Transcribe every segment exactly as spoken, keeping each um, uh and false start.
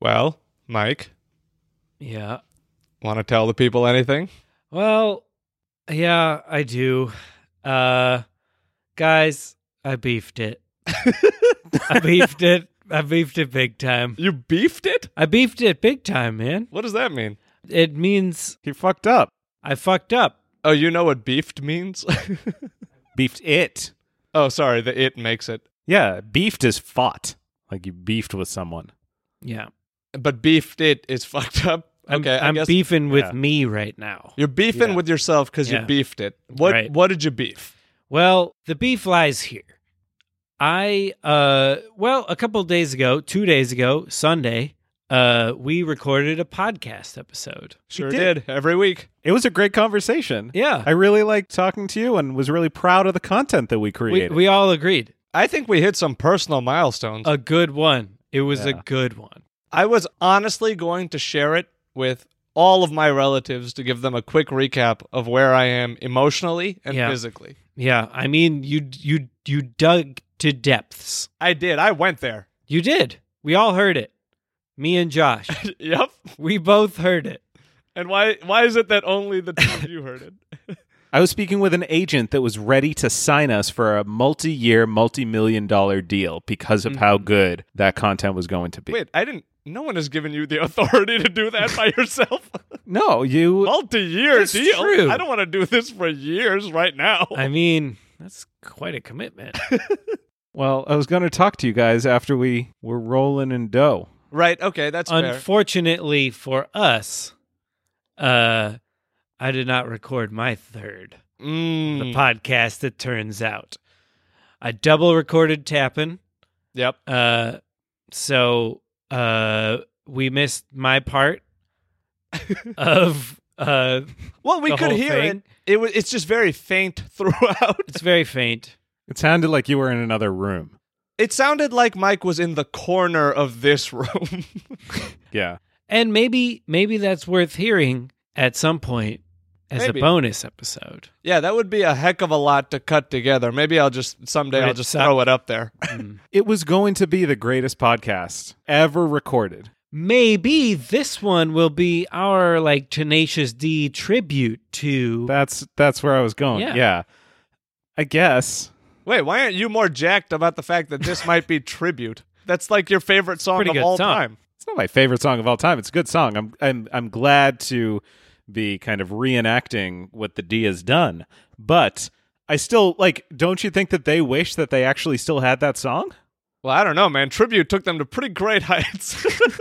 Well, Mike, Yeah. want to tell the people anything? Well, yeah, I do. Uh, guys, I beefed it. I beefed it. I beefed it big time. You beefed it? I beefed it big time, man. What does that mean? It means He fucked up. I fucked up. Oh, you know what beefed means? Beefed it. Oh, sorry, the it makes it. Yeah, beefed is fought. Like you beefed with someone. Yeah. But beefed it is fucked up. I'm, Okay, I I'm guess beefing with yeah. me right now. you're beefing Yeah. with yourself because Yeah. you beefed it. What Right. What did you beef? Well, the beef lies here. I, uh, well, a couple of days ago, two days ago, Sunday, uh, we recorded a podcast episode. Sure did. did. Every week. It was a great conversation. Yeah. I really liked talking to you and was really proud of the content that we We, created. we all agreed. I think we hit some personal milestones. A good one. It was a Yeah. good one. I was honestly going to share it with all of my relatives to give them a quick recap of where I am emotionally and Yeah. physically. Yeah. I mean, you, you, you dug to depths. I did. I went there. You did. We all heard it. Me and Josh. Yep. We both heard it. And why why is it that only the two of you heard it? I was speaking with an agent that was ready to sign us for a multi-year, multi-million dollar deal because of how good that content was going to be. Wait, I didn't no one has given you the authority to do that by yourself. No, you... Multi-year That's deal. true. I don't want to do this for years right now. I mean, that's quite a commitment. Well, I was going to talk to you guys after we were rolling in dough. Right, okay, that's fair. Unfortunately for us, uh, I did not record my third. Mm, The podcast, it turns out. I double recorded Tappin'. yep. Uh, so uh, we missed my part of uh, Well, we the could whole hear thing. it. It was it's just very faint throughout. It's very faint. It sounded like you were in another room. It sounded like Mike was in the corner of this room. Yeah. And maybe maybe that's worth hearing at some point as Maybe. a bonus episode. Yeah, that would be a heck of a lot to cut together. Maybe I'll just someday I'll Rich just suck. throw it up there. Mm. It was going to be the greatest podcast ever recorded. Maybe this one will be our like Tenacious D tribute to That's that's where I was going. Yeah. Yeah. I guess. Wait, why aren't you more jacked about the fact that this might be tribute? That's like your favorite song Pretty of good all song. time. It's not my favorite song of all time. It's a good song. I'm I'm I'm glad to be kind of reenacting what the D has done. But I still like, don't you think that they wish that they actually still had that song? Well, I don't know, man. Tribute took them to pretty great heights.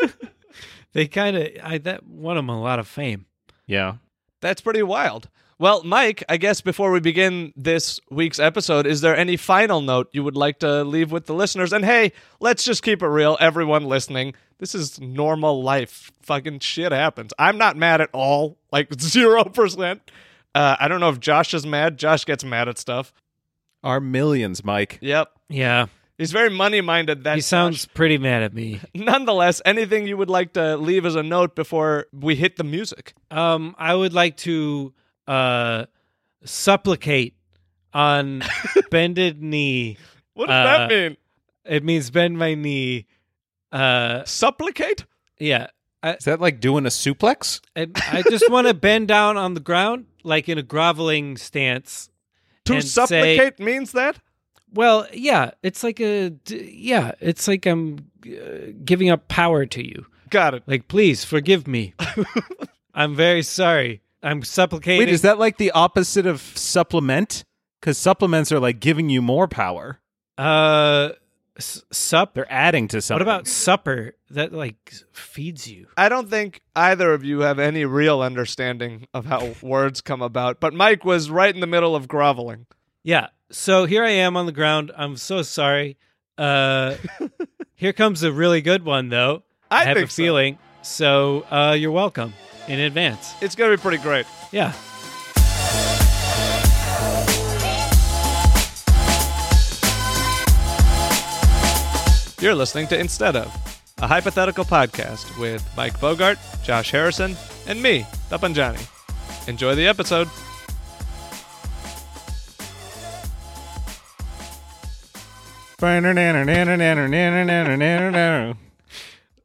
they kind of I that won them a lot of fame. Yeah. That's pretty wild. Well, Mike, I guess before we begin this week's episode, is there any final note you would like to leave with the listeners? And hey, let's just keep it real, everyone listening. This is normal life. Fucking shit happens. I'm not mad at all, like zero percent. Uh, I don't know if Josh is mad. Josh gets mad at stuff. Our millions, Mike. Yep. Yeah. He's very money-minded. That He sounds Josh. pretty mad at me. Nonetheless, anything you would like to leave as a note before we hit the music? Um, I would like to uh supplicate on bended knee. What does Uh, that mean? It means bend my knee. Uh, Supplicate? yeah. I Is that like doing a suplex? I, I just want to bend down on the ground, like in a groveling stance. To and say- supplicate means that? Well, yeah, it's like a d- yeah, it's like I'm uh, giving up power to you. Got it. Like, please forgive me. I'm very sorry. I'm supplicating. Wait, is that like the opposite of supplement? Because supplements are like giving you more power. uh s- sup? They're adding to What something. about supper that like feeds you? I don't think either of you have any real understanding of how words come about, but Mike was right in the middle of groveling. Yeah. So here I am on the ground. I'm so sorry. Uh here comes a really good one though. I have think a so. feeling. So uh you're welcome in advance. It's going to be pretty great. Yeah. You're listening to Instead of, a hypothetical podcast with Mike Bogart, Josh Harrison, and me, Tapanjani. Enjoy the episode.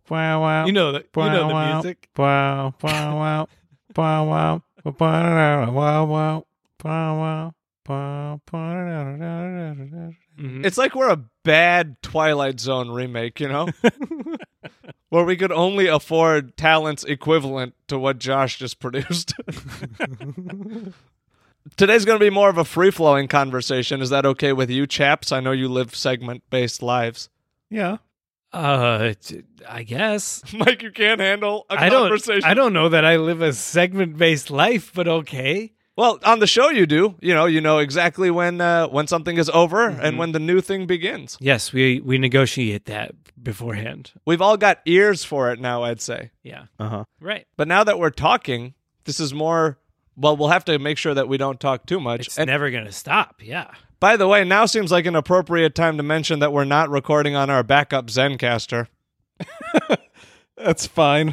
wow, wow. You know the you know the wow, music. Wow, wow, wow, wow, wow, wow, wow, wow, wow, wow, wow. Mhm. It's like we're a bad Twilight Zone remake, you know? Where we could only afford talents equivalent to what Josh just produced. Today's going to be more of a free-flowing conversation. Is that okay with you, chaps? I know you live segment-based lives. Yeah. Uh, t- I guess. Mike, you can't handle a I don't. conversation. I don't know that I live a segment-based life, but okay. Well, on the show you do. You know, you know exactly when uh, when something is over Mm-hmm. and when the new thing begins. Yes, we we negotiate that beforehand. We've all got ears for it now, I'd say. Yeah. Uh-huh. Right. But now that we're talking, this is more... Well, we'll have to make sure that we don't talk too much. It's And never gonna stop. Yeah. by the way, now seems like an appropriate time to mention that we're not recording on our backup Zencaster. That's fine.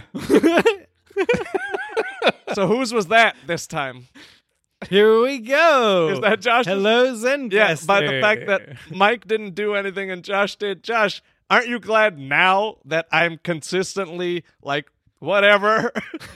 So whose was that this time? Here we go. Is that Josh? Hello, Zencaster. Yeah, by the fact that Mike didn't do anything and Josh did. Josh, aren't you glad now that I'm consistently like, whatever?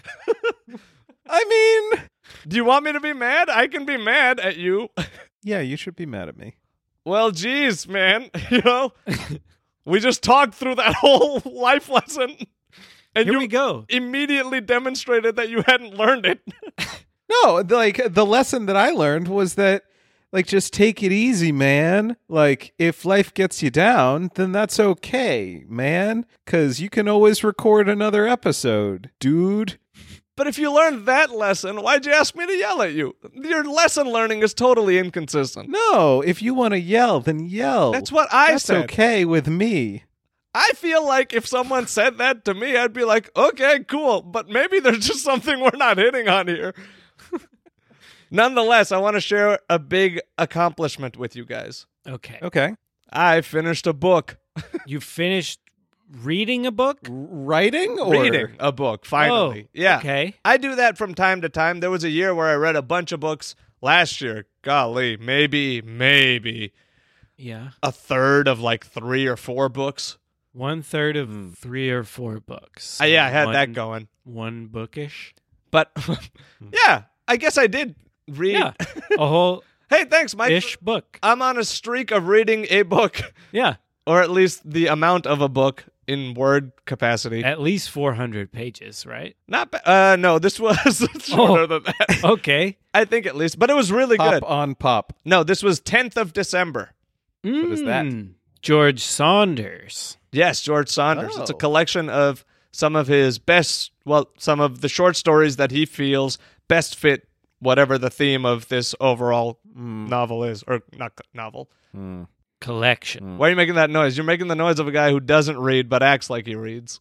I mean, Do you want me to be mad? I can be mad at you. yeah, you should be mad at me. Well, geez, man. You know, we just talked through that whole life lesson. And Here you we go. immediately demonstrated that you hadn't learned it. No, like the lesson that I learned was that like just take it easy, man. Like if life gets you down, then that's okay, man, cuz you can always record another episode, dude. But if you learned that lesson, why'd you ask me to yell at you? Your lesson learning is totally inconsistent. No, if you want to yell, then yell. That's what I That's said. okay with me. I feel like if someone said that to me, I'd be like, okay, cool. But maybe there's just something we're not hitting on here. Nonetheless, I want to share a big accomplishment with you guys. Okay. Okay. I finished a book. You finished reading a book? R- writing or Reading a book, finally. Oh, yeah. Okay. I do that from time to time. There was a year where I read a bunch of books last year. Golly, maybe, maybe Yeah. a third of like three or four books. One third of three or four books. Uh, yeah, I had one, that going. One bookish. But yeah, I guess I did read. Yeah. A whole Hey, thanks, Mike. ish book. I'm on a streak of reading a book, Yeah. or at least the amount of a book in word capacity. At least four hundred pages, right? Not ba- uh no, this was shorter Oh. than that. Okay. I think at least, but it was really pop good. on pop. No, this was tenth of December. is that? Mm, George Saunders. Yes, George Saunders. It's a Oh. collection of some of his best, well, some of the short stories that he feels best fit whatever the theme of this overall novel is, or not co- novel. Collection. Why are you making that noise? You're making the noise of a guy who doesn't read but acts like he reads.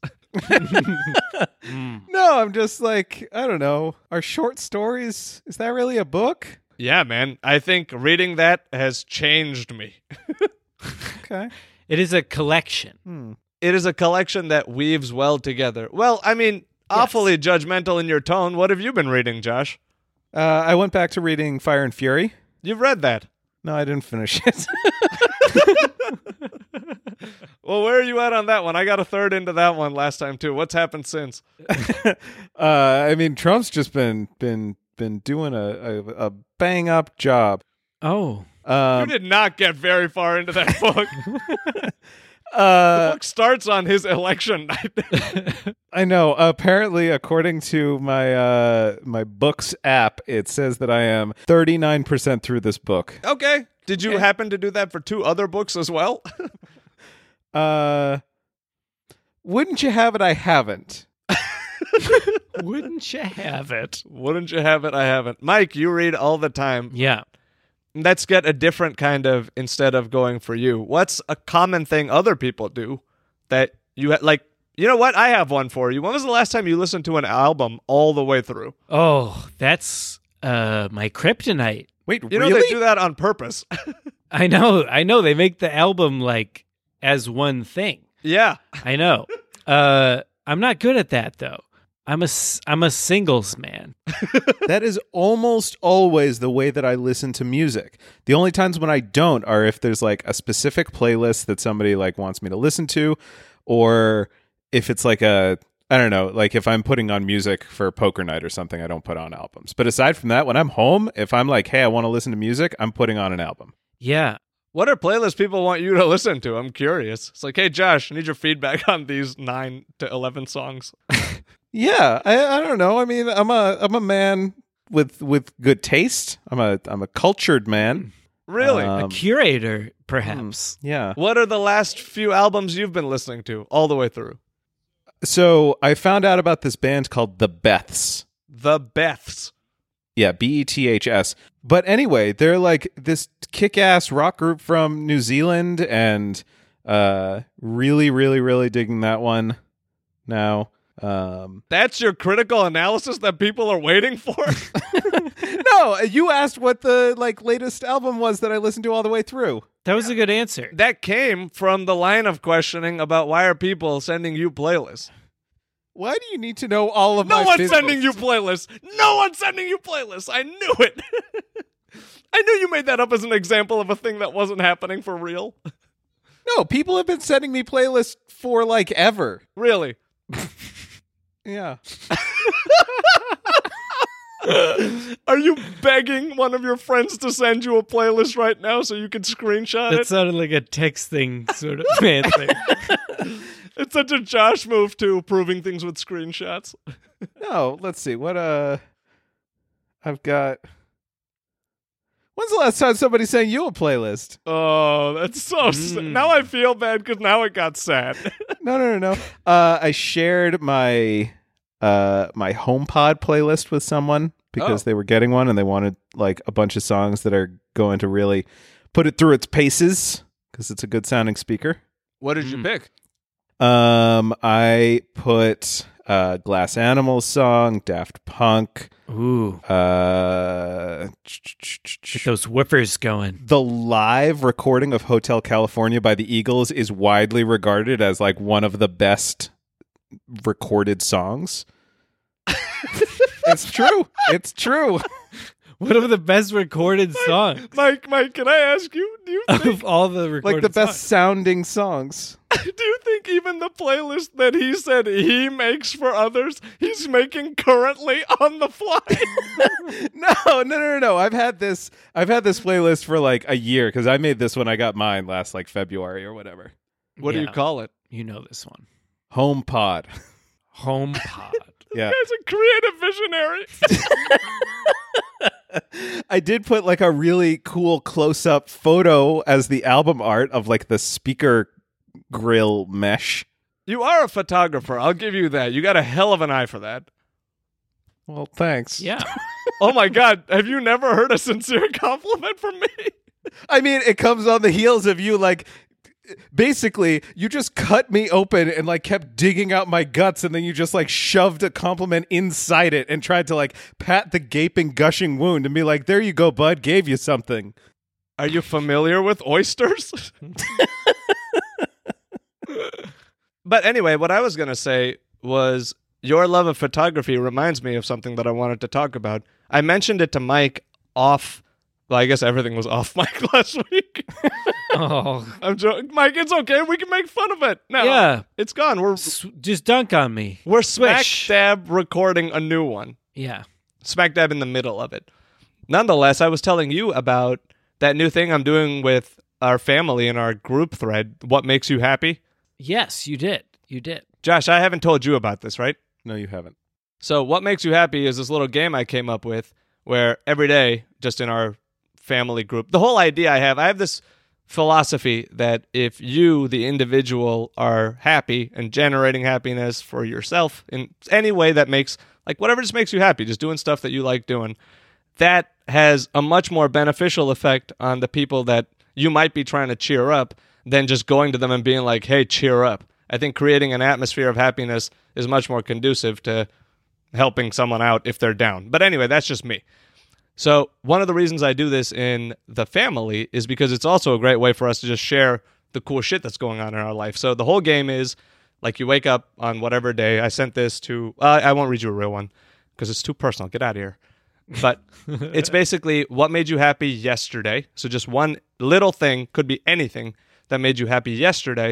No, I'm just like, I don't know. Are short stories, is that really a book? Yeah, man. I think reading that has changed me. Okay. It is a collection. It is a collection that weaves well together. Well, I mean, awfully judgmental in your tone. What have you been reading, Josh? Uh, I went back to reading Fire and Fury. You've read that. No, I didn't finish it. Well, where are you at on that one? I got a third into that one last time, too. What's happened since? uh, I mean, Trump's just been been been doing a a, a bang up job. Oh. You Um, did not get very far into that book. uh, The book starts on his election night. I know. Apparently, according to my uh, my books app, it says that I am thirty-nine percent through this book. Okay. Did you happen to do that for two other books as well? Uh, wouldn't you have it? I haven't. Wouldn't you have it? Wouldn't you have it? I haven't. Mike, you read all the time. Yeah. Let's get a different kind of instead of going for you. What's a common thing other people do that you ha- like? You know what? I have one for you. When was the last time you listened to an album all the way through? Oh, that's uh my kryptonite. Wait, You know really? they do that on purpose. I know. I know. They make the album like as one thing. Yeah. I know. Uh, I'm not good at that though. I'm a s- I'm a singles man. That is almost always the way that I listen to music. The only times when I don't are if there's like a specific playlist that somebody like wants me to listen to, or if it's like a, I don't know, like if I'm putting on music for poker night or something, I don't put on albums. But aside from that, when I'm home, if I'm like, hey, I want to listen to music, I'm putting on an album. Yeah. What are playlists people want you to listen to? I'm curious. It's like, hey, Josh, I need your feedback on these nine to eleven songs. Yeah, I, I don't know. I mean, I'm a I'm a man with with good taste. I'm a I'm a cultured man. Really? Um, A curator, perhaps. Yeah. What are the last few albums you've been listening to all the way through? So I found out about this band called The Beths. The Beths. Yeah, B E T H S. But anyway, they're like this kick-ass rock group from New Zealand, and uh, really, really, really digging that one now. Um, That's your critical analysis that people are waiting for? no, you asked what the like latest album was that I listened to all the way through. That was a good answer. That came from the line of questioning about why are people sending you playlists. Why do you need to know all of No my one's business? sending you playlists. No one's sending you playlists. I knew it. I knew you made that up as an example of a thing that wasn't happening for real. No, people have been sending me playlists for like ever. Really. Yeah. Are you begging one of your friends to send you a playlist right now so you can screenshot That it? sounded like a texting sort of man thing. It's such a Josh move too, proving things with screenshots. No, let's see. What uh I've got When's the last time somebody sent you a playlist? Oh, that's so sad. Mm. Now I feel bad because now it got sad. No, no, no, no. Uh I shared my uh my HomePod playlist with someone because Oh. they were getting one and they wanted like a bunch of songs that are going to really put it through its paces because it's a good sounding speaker. What did you Mm. pick? Um I put uh Glass Animals song, Daft Punk, Ooh, uh get those whippers going. the live recording of Hotel California by the Eagles is widely regarded as like one of the best recorded songs. It's true. It's true. One of the best recorded songs Mike, Mike, can I ask you, do you think, of all the recorded Like the best songs. sounding songs. do you think even the playlist that he said he makes for others, he's making currently on the fly? No, no, no, no, no. I've had this I've had this playlist for like a year because I made this when I got mine last like February or whatever. What do you Yeah. call it? You know this one. HomePod. HomePod. Yeah. As a creative visionary. I did put like a really cool close-up photo as the album art of like the speaker grill mesh. You are a photographer. I'll give you that. You got a hell of an eye for that. Well, thanks. Yeah. Oh my God. Have you never heard a sincere compliment from me? I mean, it comes on the heels of you like basically you just cut me open and like kept digging out my guts and then you just like shoved a compliment inside it and tried to like pat the gaping gushing wound and be like, there you go, bud, gave you something. Are you familiar with oysters? But anyway, what I was going to say was your love of photography reminds me of something that I wanted to talk about. I mentioned it to Mike off. Well, I guess everything was off mic last week. Oh, I'm joking. Mike, it's okay. We can make fun of it. No, yeah. it's gone. We're S- just dunk on me. we're smack Swish. dab recording a new one. Yeah. Smack dab in the middle of it. Nonetheless, I was telling you about that new thing I'm doing with our family in our group thread. What makes you happy? Yes, you did. You did. Josh, I haven't told you about this, right? No, you haven't. So what makes you happy is this little game I came up with where every day, just in our family group, the whole idea I have, I have this philosophy that if you, the individual, are happy and generating happiness for yourself in any way that makes, like whatever just makes you happy, just doing stuff that you like doing, that has a much more beneficial effect on the people that you might be trying to cheer up than just going to them and being like, hey, cheer up. I think creating an atmosphere of happiness is much more conducive to helping someone out if they're down. But anyway, that's just me. So one of the reasons I do this in the family is because it's also a great way for us to just share the cool shit that's going on in our life. So the whole game is like you wake up on whatever day. I sent this to, uh, I won't read you a real one because it's too personal. Get out of here. But it's basically what made you happy yesterday. So just one little thing, could be anything that made you happy yesterday.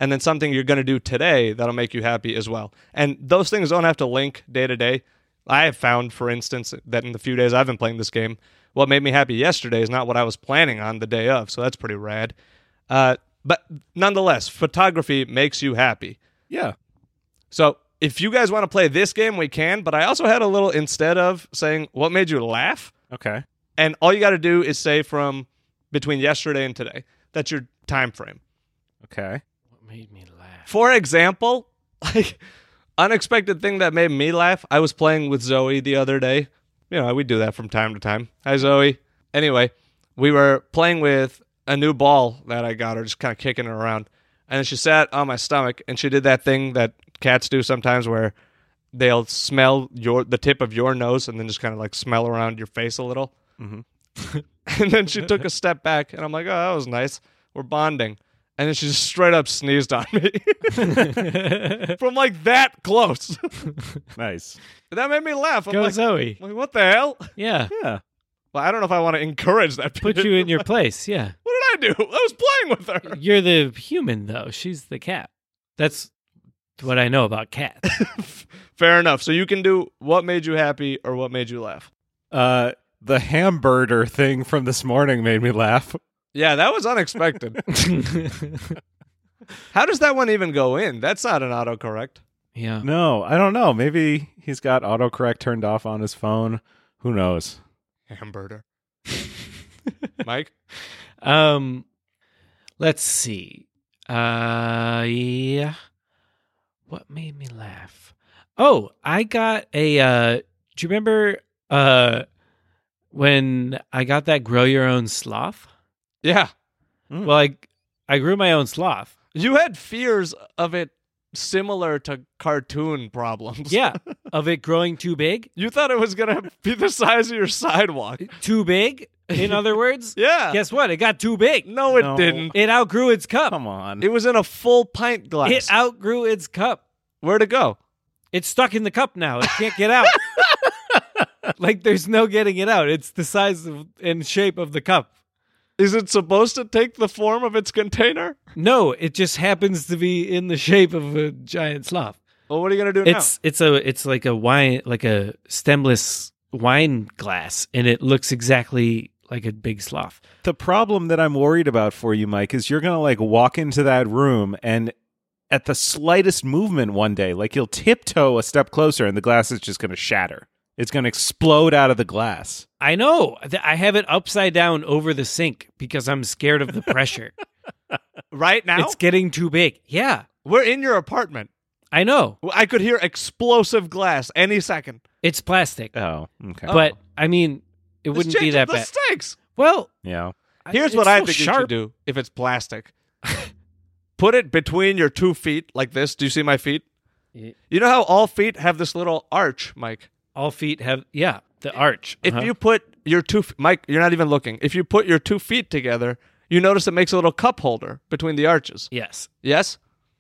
and then something you're going to do today that'll make you happy as well. And those things don't have to link day to day. I have found, for instance, that in the few days I've been playing this game, what made me happy yesterday is not what I was planning on the day of, so that's pretty rad. Uh, but nonetheless, photography makes you happy. Yeah. So if you guys want to play this game, we can, but I also had a little, instead of saying, what made you laugh? Okay. And all you got to do is say from between yesterday and today. That's your time frame. Okay. What made me laugh? For example, like, unexpected thing that made me laugh, I was playing with Zoe the other day. You know, we do that from time to time. Hi, Zoe. Anyway, we were playing with a new ball that I got her, just kind of kicking her around. And then she sat on my stomach, and she did that thing that cats do sometimes where they'll smell your the tip of your nose and then just kind of like smell around your face a little. Mm-hmm. And then she took a step back, and I'm like, oh, that was nice. We're bonding. And then she just straight up sneezed on me. From like that close. Nice. That made me laugh. I'm Go like, Zoe. like, what the hell? Yeah. Yeah. Well, I don't know if I want to encourage that. Put you in your place. Yeah. What did I do? I was playing with her. You're the human, though. She's the cat. That's what I know about cats. Fair enough. So you can do what made you happy or what made you laugh. Uh, the hamburger thing from this morning made me laugh. Yeah, that was unexpected. How does that one even go in? That's not an autocorrect. Yeah. No, I don't know. Maybe he's got autocorrect turned off on his phone. Who knows? Hamburger. Mike? Um, let's see. Uh, yeah. What made me laugh? Oh, I got a. Uh, do you remember uh when I got that grow your own sloth? Yeah. Mm. Well, I I grew my own sloth. You had fears of it similar to cartoon problems. Yeah, of it growing too big. You thought it was going to be the size of your sidewalk. Too big. In other words. Yeah. Guess what? It got too big. No, it No. didn't. It outgrew its cup. Come on. It was in a full pint glass. It outgrew its cup. Where'd it go? It's stuck in the cup now. It can't get out. Like there's no getting it out. It's the size of, and shape of the cup. Is it supposed to take the form of its container? No, it just happens to be in the shape of a giant sloth. Well, what are you going to do It's it's a it's like a wine like a stemless wine glass, and it looks exactly like a big sloth. The problem that I'm worried about for you, Mike, is you're going to like walk into that room and at the slightest movement one day, like you'll tiptoe a step closer and the glass is just going to shatter. It's going to explode out of the glass. I know. Th- I have it upside down over the sink because I'm scared of the pressure. now? Right now? It's getting too big. Yeah, We're in your apartment. I know. I could hear explosive glass any second. It's plastic, Oh, okay. but I mean, it This wouldn't be changes that the bad. stakes. Well, Yeah. Here's it's what I still think you sharp. should do if it's plastic. Put it between your two feet like this. Do you see my feet? Yeah. You know how all feet have this little arch, Mike? All feet have, yeah, the arch. If Uh-huh. you put your two, f- Mike, you're not even looking. If you put your two feet together, you notice it makes a little cup holder between the arches. Yes. Yes?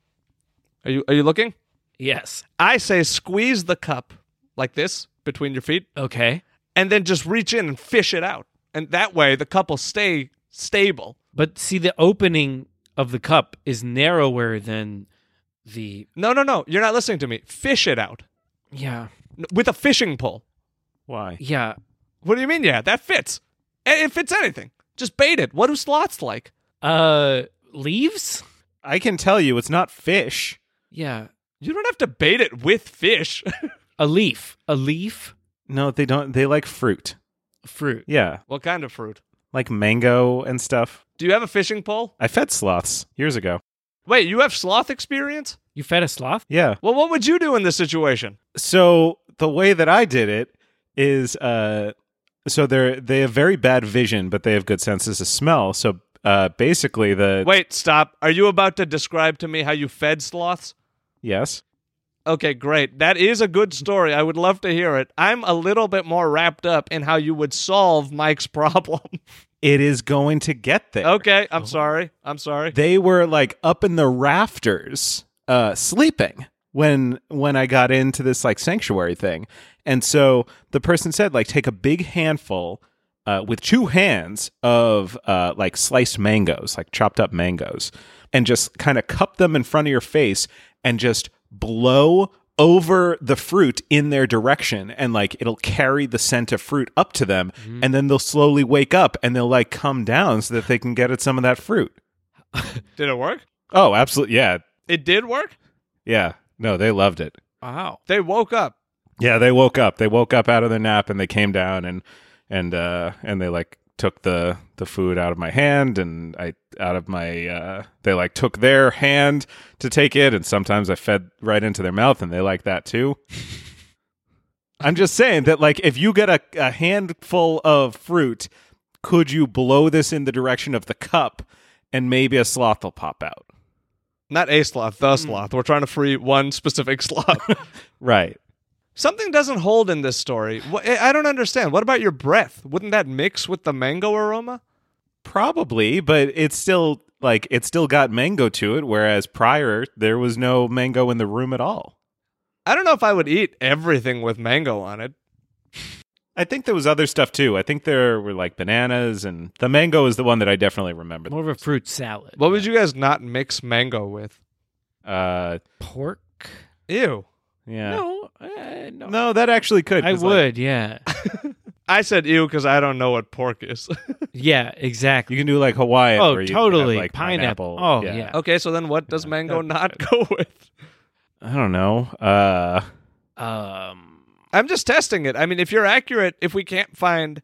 Are you are you looking? Yes. I say squeeze the cup like this between your feet Okay. and then just reach in and fish it out. And that way the cup will stay stable. But see, the opening of the cup is narrower than the. No, no, no. You're not listening to me. Fish it out Yeah. N- with a fishing pole. Why? Yeah. What do you mean? Yeah, that fits. A- It fits anything. Just bait it. What do slots like? Uh, leaves? I can tell you it's not fish. Yeah. You don't have to bait it with fish. A leaf. A leaf? No, they don't. They like fruit. Fruit. Yeah. What kind of fruit? Like mango and stuff. Do you have a fishing pole? I fed sloths years ago. Wait, you have sloth experience? You fed a sloth? Yeah. Well, what would you do in this situation? So the way that I did it is, uh, so they're they have very bad vision, but they have good senses of smell. So uh, basically, the Wait, stop. Are you about to describe to me how you fed sloths? yes, Okay, great. That is a good story. I would love to hear it. I'm a little bit more wrapped up in how you would solve Mike's problem. it is going to get there. Okay, I'm sorry. I'm sorry. They were like up in the rafters, uh, sleeping when when I got into this like sanctuary thing, and so the person said like take a big handful uh, with two hands of uh, like sliced mangoes, like chopped up mangoes, and just kind of cup them in front of your face and just blow over the fruit in their direction, and like it'll carry the scent of fruit up to them, mm. and then they'll slowly wake up and they'll like come down so that they can get at some of that fruit. Did it work? Oh, absolutely. Yeah. It did work? Yeah. No, they loved it. Wow. They woke up. Yeah, they woke up. They woke up out of their nap and they came down and and uh and they like took the the food out of my hand, and I out of my uh they like took their hand to take it, and sometimes I fed right into their mouth, and they like that too. I'm just saying that like if you get a, a handful of fruit, could you blow this in the direction of the cup and maybe a sloth will pop out? Not a sloth, the sloth. We're trying to free one specific sloth. Right. Something doesn't hold in this story. I don't understand. What about your breath? Wouldn't that mix with the mango aroma? Probably, but it's still like it's still got mango to it, whereas prior there was no mango in the room at all. I don't know if I would eat everything with mango on it. I think there was other stuff too. I think there were like bananas, and the mango is the one that I definitely remember. More of a fruit salad. What would you guys not mix mango with? Uh, Pork? Ew. Yeah. No, uh, no. No, that actually could. I 'cause, would, like, yeah. I said ew because I don't know what pork is. Yeah, exactly. you can do like Hawaiian. Oh, where you totally. have, like, Pineapple. pineapple. Oh, yeah. Okay, so then what does mango not go with? I don't know. Uh, Um, I'm just testing it. I mean, if you're accurate, if we can't find...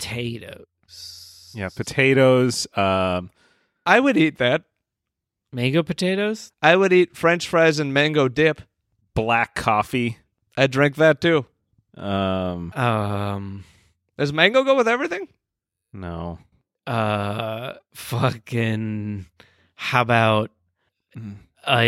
potatoes. yeah, potatoes. Um, I would eat that. Mango potatoes? I would eat French fries and mango dip. black coffee. I'd drink that too. Um, Um, Does mango go with everything? no. uh, fucking, how about Mm.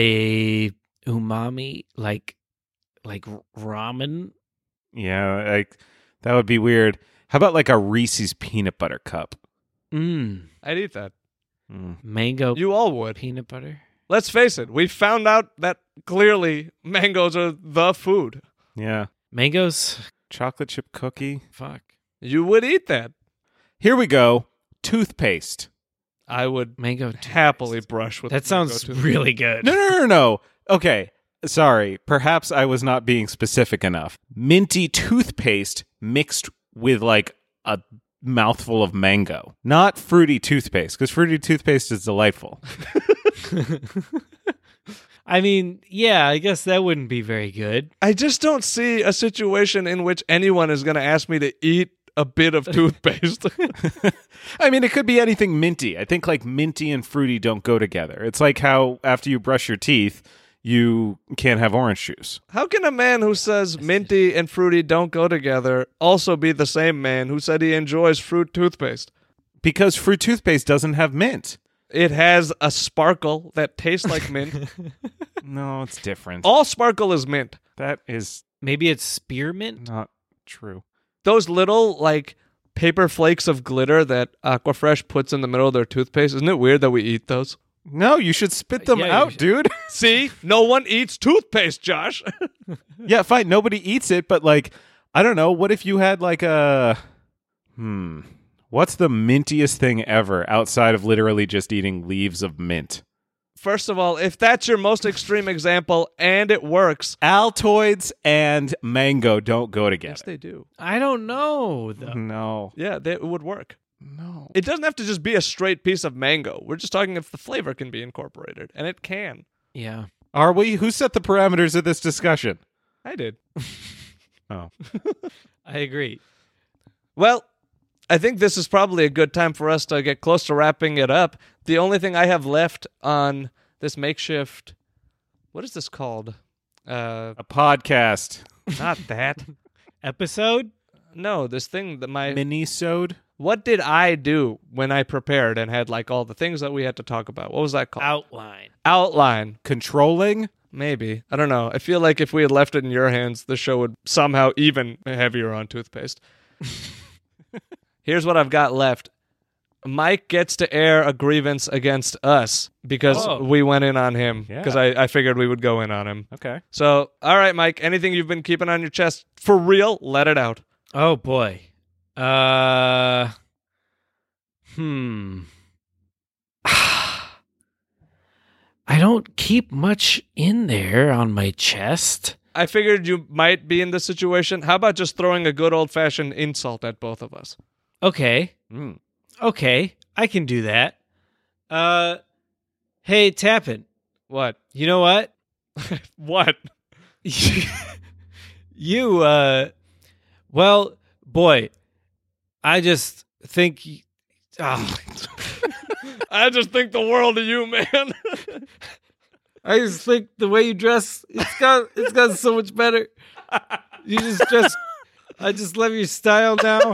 a umami, like, like ramen? Yeah, like that would be weird. How about like a Reese's peanut butter cup? Mmm. I'd eat that. Mm. Mango You all would. peanut butter? Let's face it. We found out that clearly mangoes are the food. Yeah, Mangoes? chocolate chip cookie. Fuck. You would eat that. Here we go. Toothpaste. I would Mango happily toothpaste. brush with That mango sounds toothpaste. really good. No, no, no, no. Okay. Sorry. Perhaps I was not being specific enough. Minty toothpaste mixed with like a mouthful of mango. Not fruity toothpaste, because fruity toothpaste is delightful. I mean, yeah, I guess that wouldn't be very good. I just don't see a situation in which anyone is going to ask me to eat a bit of toothpaste. I mean, it could be anything minty. I think like minty and fruity don't go together. It's like how after you brush your teeth, you can't have orange juice. How can a man who says minty and fruity don't go together also be the same man who said he enjoys fruit toothpaste? Because fruit toothpaste doesn't have mint. It has a sparkle that tastes like mint. No, it's different. All sparkle is mint. That is Maybe it's spearmint? not true. Those little, like, paper flakes of glitter that Aquafresh puts in the middle of their toothpaste, isn't it weird that we eat those? No, you should spit them Yeah, you out, should. dude. See? No one eats toothpaste, Josh. Yeah, fine. Nobody eats it, but like, I don't know. What if you had like a, hmm, what's the mintiest thing ever outside of literally just eating leaves of mint? First of all, if that's your most extreme example and it works, Altoids and mango don't go together. yes, they do. I don't know. Though. No, Yeah, they, it would work. no. It doesn't have to just be a straight piece of mango. We're just talking if the flavor can be incorporated, and it can. Yeah. Are we? Who set the parameters of this discussion? I did. Oh, I agree. Well, I think this is probably a good time for us to get close to wrapping it up. The only thing I have left on this makeshift, what is this called? Uh, a podcast. not that. Episode? No, this thing that my. Minisode. What did I do when I prepared and had like all the things that we had to talk about? What was that called? Outline. Outline. Controlling. Maybe. I don't know. I feel like if we had left it in your hands, the show would somehow even heavier on toothpaste. Here's what I've got left. Mike gets to air a grievance against us because Oh. we went in on him because Yeah. I, I figured we would go in on him. Okay. So, all right, Mike, anything you've been keeping on your chest for real, let it out. Oh, boy. Uh, hmm. I don't keep much in there on my chest. I figured you might be in this situation. How about just throwing a good old-fashioned insult at both of us? Okay. Mm. Okay. I can do that. Uh, hey, Tappin. What? You know what? What? you, uh, well, boy, I just think. y- ah. I just think the world of you, man. I just think the way you dress, it's got it's got so much better. You just dress. I just love your style now.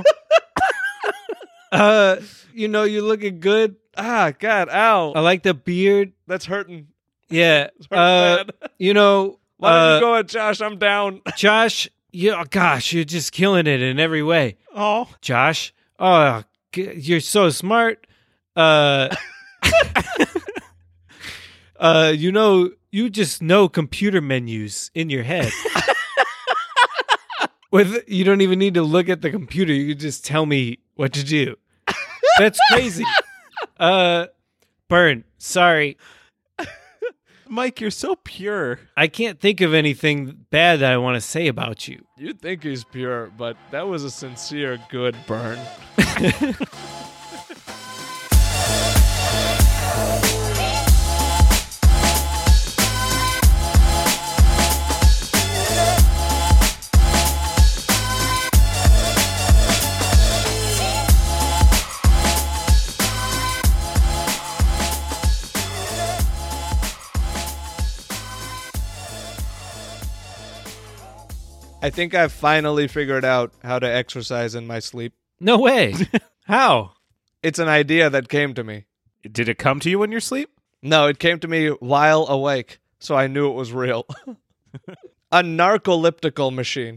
Uh, you know, you're looking good. Ah, God, ow. I like the beard. That's hurting. Yeah. It's hurting Uh, bad. you know, Why don't uh, you go at Josh? I'm down. Josh. You, oh, gosh, you're just killing it in every way, Oh. Josh. Oh, g- you're so smart. Uh, uh, you know, you just know computer menus in your head. With you don't even need to look at the computer. You can just tell me what to do. That's crazy. Uh, Burn. Sorry, Mike, you're so pure. I can't think of anything bad that I want to say about you. You think he's pure, but that was a sincere, good burn. I think I've finally figured out how to exercise in my sleep. No way. How? It's an idea that came to me. Did it come to you in your sleep? No, it came to me while awake, so I knew it was real. A narcoleptical machine.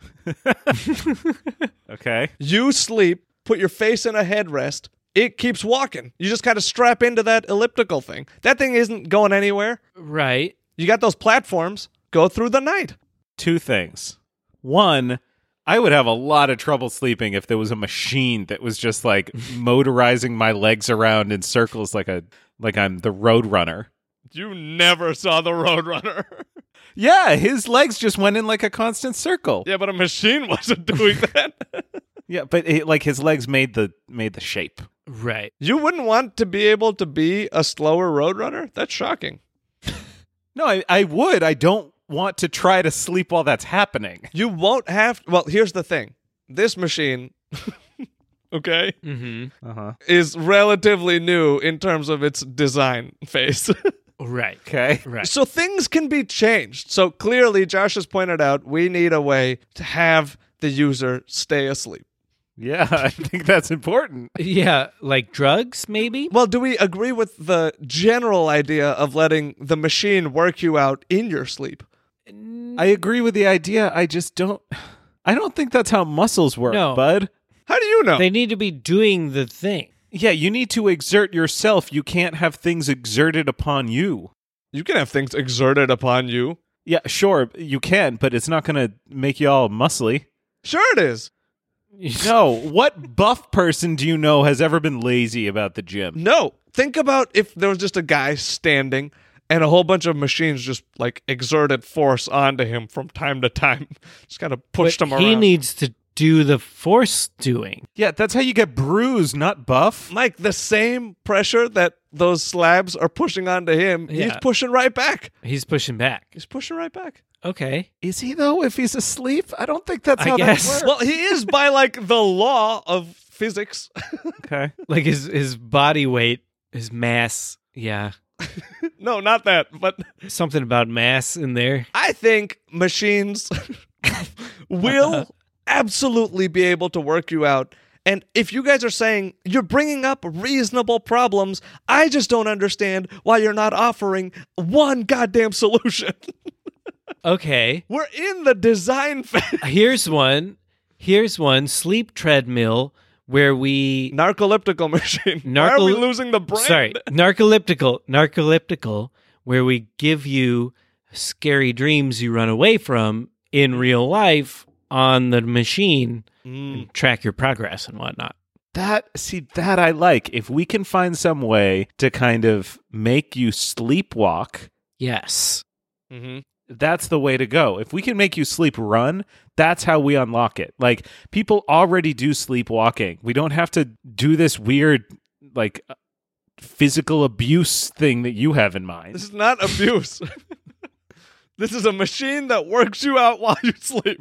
Okay. You sleep, put your face in a headrest, it keeps walking. You just kind of strap into that elliptical thing. That thing isn't going anywhere. Right. You got those platforms, go through the night. Two things. One, I would have a lot of trouble sleeping if there was a machine that was just like motorizing my legs around in circles like a like I'm the Road Runner. You never saw the Roadrunner. Yeah, his legs just went in like a constant circle. Yeah, but a machine wasn't doing that. Yeah, but it, like his legs made the made the shape. Right. You wouldn't want to be able to be a slower Roadrunner? That's shocking. No, I, I would. I don't want to try to sleep while that's happening. You won't have... Well, here's the thing. This machine, okay, Mm-hmm. Uh-huh. is relatively new in terms of its design phase. Right. Okay. Right. So things can be changed. So clearly, Josh has pointed out we need a way to have the user stay asleep. Yeah, I think that's important. Yeah, like drugs, maybe? Well, do we agree with the general idea of letting the machine work you out in your sleep? I agree with the idea. I just don't I don't think that's how muscles work, No. bud. How do you know? They need to be doing the thing. Yeah, you need to exert yourself. You can't have things exerted upon you. You can have things exerted upon you. Yeah, sure, you can, but it's not going to make you all muscly. Sure it is. No, what buff person do you know has ever been lazy about the gym? No. Think about if there was just a guy standing and a whole bunch of machines just like exerted force onto him from time to time. Just kind of pushed But him around. he needs to do the force doing. Yeah, that's how you get bruised, not buff. Mike, the same pressure that those slabs are pushing onto him, he's Yeah. pushing right back. He's pushing back. He's pushing right back. Okay. Is he though? If he's asleep, I don't think that's I how guess. that works. Well, he is by like the law of physics. Okay. Like his his body weight, his mass. Yeah. No, not that. But Something about mass in there. I think machines will absolutely be able to work you out. And if you guys are saying you're bringing up reasonable problems, I just don't understand why you're not offering one goddamn solution. Okay. We're in the design phase. Here's one. Here's one. Sleep treadmill where we Narcoleptical machine. Why are we Narco- losing the brand? Sorry, narcoleptical, narcoleptical, where we give you scary dreams you run away from in real life on the machine Mm. and track your progress and whatnot. That, see, that I like. If we can find some way to kind of make you sleepwalk, Yes. Mm-hmm. that's the way to go. If we can make you sleep run, that's how we unlock it. Like, people already do sleepwalking. We don't have to do this weird, like, uh, physical abuse thing that you have in mind. This is not abuse. This is a machine that works you out while you sleep.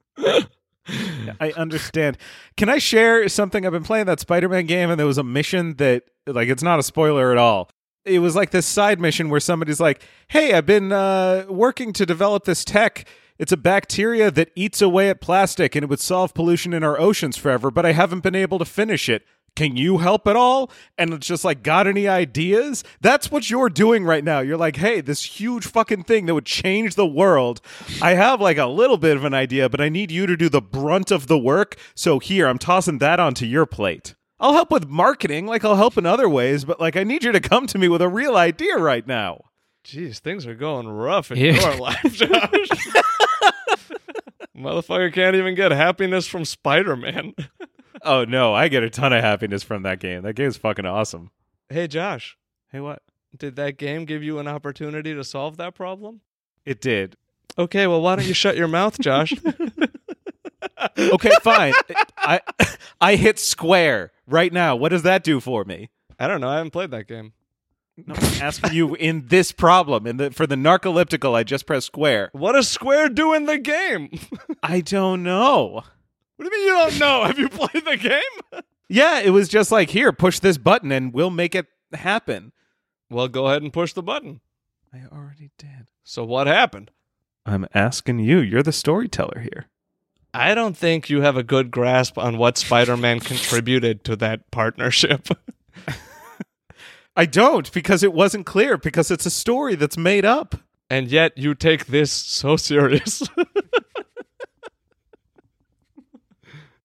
I understand. Can I share something? I've been playing that Spider-Man game, and there was a mission that, like, it's not a spoiler at all. It was like this side mission where somebody's like, hey, I've been uh, working to develop this tech. It's a bacteria that eats away at plastic, and it would solve pollution in our oceans forever, but I haven't been able to finish it. Can you help at all? And it's just like, got any ideas? That's what you're doing right now. You're like, hey, this huge fucking thing that would change the world. I have like a little bit of an idea, but I need you to do the brunt of the work. So here, I'm tossing that onto your plate. I'll help with marketing, like I'll help in other ways, but like I need you to come to me with a real idea right now. Jeez, things are going rough in Yeah. your life, Josh. Motherfucker can't even get happiness from Spider-Man. Oh no, I get a ton of happiness from that game. That game's fucking awesome. Hey, Josh, Hey, what? did that game give you an opportunity to solve that problem? It did. Okay, well, why don't you shut your mouth, Josh? Okay, fine. I I hit square right now. What does that do for me? I don't know. I haven't played that game. No, I'm asking you in this problem. In the for the narcoleptical, I just press square. What does Square do in the game? I don't know. What do you mean you don't know? Have you played the game? Yeah, it was just like, here, push this button and we'll make it happen. Well, go ahead and push the button. I already did. So what happened? I'm asking you. You're the storyteller here. I don't think you have a good grasp on what Spider-Man contributed to that partnership. I don't, because it wasn't clear, because it's a story that's made up. And yet you take this so serious.